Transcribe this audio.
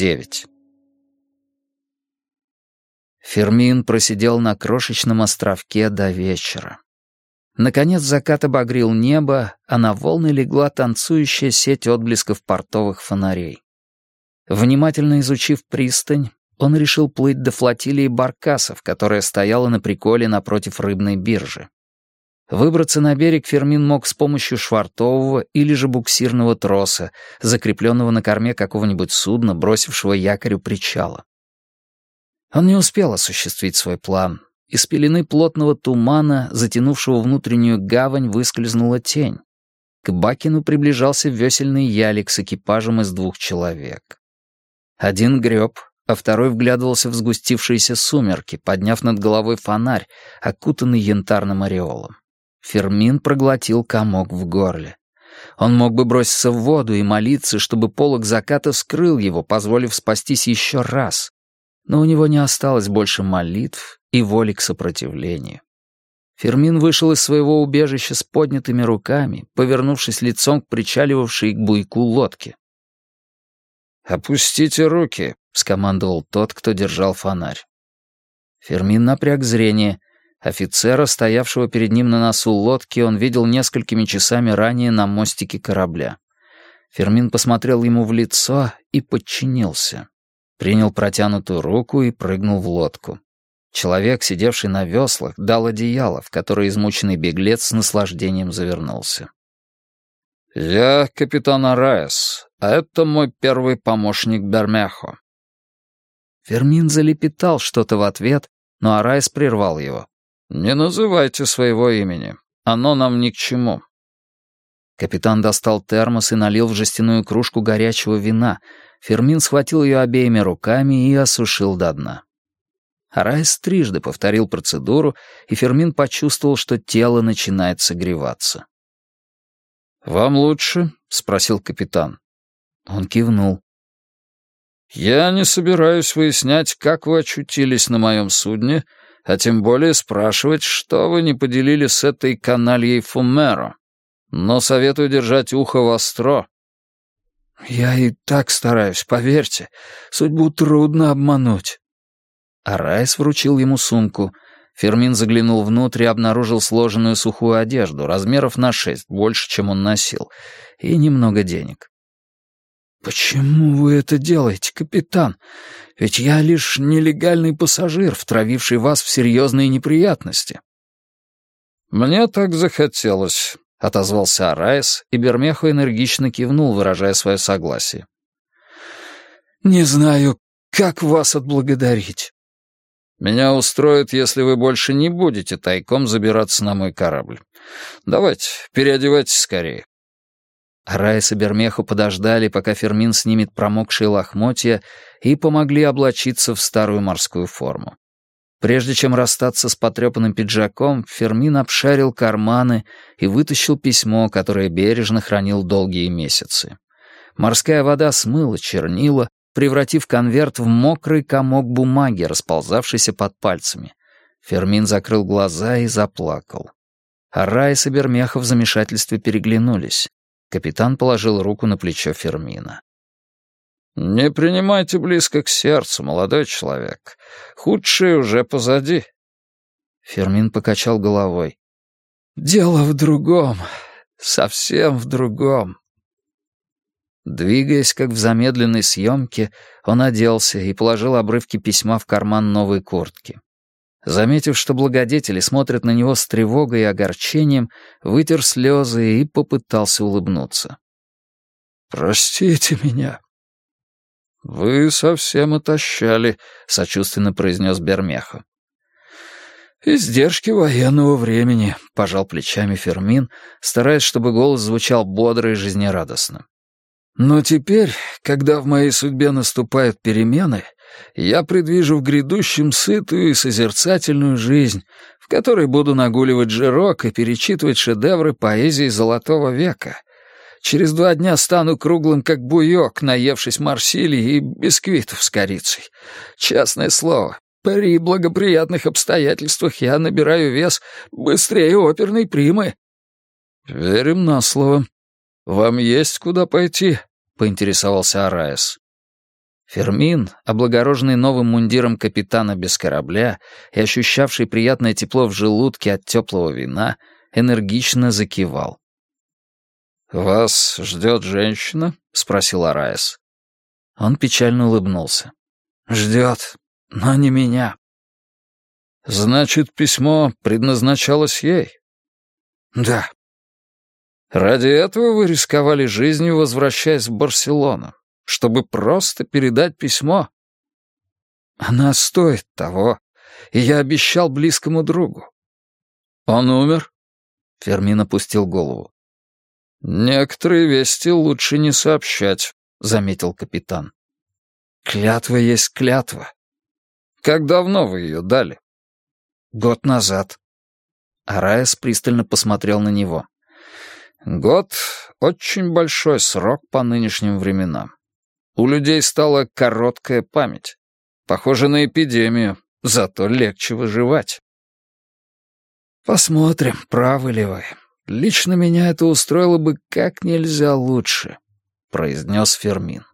9. Фермин просидел на крошечном островке до вечера. Наконец закат обогрел небо, а на волны легла танцующая сеть отблесков портовых фонарей. Внимательно изучив пристань, он решил плыть до флотилии баркасов, которая стояла на приколе напротив рыбной биржи. Выбраться на берег Фермин мог с помощью швартового или же буксирного троса, закрепленного на корме какого-нибудь судна, бросившего якорь у причала. Он не успел осуществить свой план. Из пелены плотного тумана, затянувшего внутреннюю гавань, выскользнула тень. К Бакину приближался весельный ялик с экипажем из 2 человек. Один греб, а второй вглядывался в сгустившиеся сумерки, подняв над головой фонарь, окутанный янтарным ореолом. Фермин проглотил комок в горле. Он мог бы броситься в воду и молиться, чтобы полог заката скрыл его, позволив спастись еще раз. Но у него не осталось больше молитв и воли к сопротивлению. Фермин вышел из своего убежища с поднятыми руками, повернувшись лицом к причаливавшей к буйку лодке. «Опустите руки», — скомандовал тот, кто держал фонарь. Фермин напряг зрение. Офицера, стоявшего перед ним на носу лодки, он видел несколькими часами ранее на мостике корабля. Фермин посмотрел ему в лицо и подчинился. Принял протянутую руку и прыгнул в лодку. Человек, сидевший на веслах, дал одеяло, в которое измученный беглец с наслаждением завернулся. «Я капитан Араес, а это мой первый помощник Бермехо». Фермин залепетал что-то в ответ, но Араес прервал его. «Не называйте своего имени. Оно нам ни к чему». Капитан достал термос и налил в жестяную кружку горячего вина. Фермин схватил ее обеими руками и осушил до дна. Араес трижды повторил процедуру, и Фермин почувствовал, что тело начинает согреваться. «Вам лучше?» — спросил капитан. Он кивнул. «Я не собираюсь выяснять, как вы очутились на моем судне, а тем более спрашивать, что вы не поделили с этой канальей Фумеро. Но советую держать ухо востро». «Я и так стараюсь, поверьте. Судьбу трудно обмануть». Араес вручил ему сумку. Фермин заглянул внутрь и обнаружил сложенную сухую одежду, размеров на 6, больше, чем он носил, и немного денег. «Почему вы это делаете, капитан? Ведь я лишь нелегальный пассажир, втравивший вас в серьезные неприятности». «Мне так захотелось», — отозвался Араес, и Бермехо энергично кивнул, выражая свое согласие. «Не знаю, как вас отблагодарить». «Меня устроит, если вы больше не будете тайком забираться на мой корабль. Давайте, переодевайтесь скорее». Араес и Бермехо подождали, пока Фермин снимет промокшие лохмотья, и помогли облачиться в старую морскую форму. Прежде чем расстаться с потрепанным пиджаком, Фермин обшарил карманы и вытащил письмо, которое бережно хранил долгие месяцы. Морская вода смыла чернила, превратив конверт в мокрый комок бумаги, расползавшийся под пальцами. Фермин закрыл глаза и заплакал. Араес и Бермехо в замешательстве переглянулись. Капитан положил руку на плечо Фермина. «Не принимайте близко к сердцу, молодой человек. Худшее уже позади». Фермин покачал головой. «Дело в другом. Совсем в другом». Двигаясь, как в замедленной съемке, он оделся и положил обрывки письма в карман новой куртки. Заметив, что благодетели смотрят на него с тревогой и огорчением, вытер слезы и попытался улыбнуться. «Простите меня». «Вы совсем отощали», — сочувственно произнес Бермехо. «Издержки военного времени», — пожал плечами Фермин, стараясь, чтобы голос звучал бодро и жизнерадостно. «Но теперь, когда в моей судьбе наступают перемены, я предвижу в грядущем сытую и созерцательную жизнь, в которой буду нагуливать жирок и перечитывать шедевры поэзии Золотого века. Через 2 дня стану круглым, как буёк, наевшись марсилий и бисквитов с корицей. Честное слово, при благоприятных обстоятельствах я набираю вес быстрее оперной примы». «Верим на слово. Вам есть куда пойти?» — поинтересовался Араес. Фермин, облагороженный новым мундиром капитана без корабля и ощущавший приятное тепло в желудке от теплого вина, энергично закивал. «Вас ждет женщина?» — спросил Араэс. Он печально улыбнулся. «Ждет, но не меня». «Значит, письмо предназначалось ей?» «Да». «Ради этого вы рисковали жизнью, возвращаясь в Барселону, чтобы просто передать письмо?» «Она стоит того, и я обещал близкому другу». «Он умер?» Фермин опустил голову. «Некоторые вести лучше не сообщать», — заметил капитан. «Клятва есть клятва». «Как давно вы ее дали?» «Год назад». Араэс пристально посмотрел на него. «Год — очень большой срок по нынешним временам. У людей стала короткая память. Похоже на эпидемию, зато легче выживать». «Посмотрим, правы ли вы. Лично меня это устроило бы как нельзя лучше», — произнес Фермин.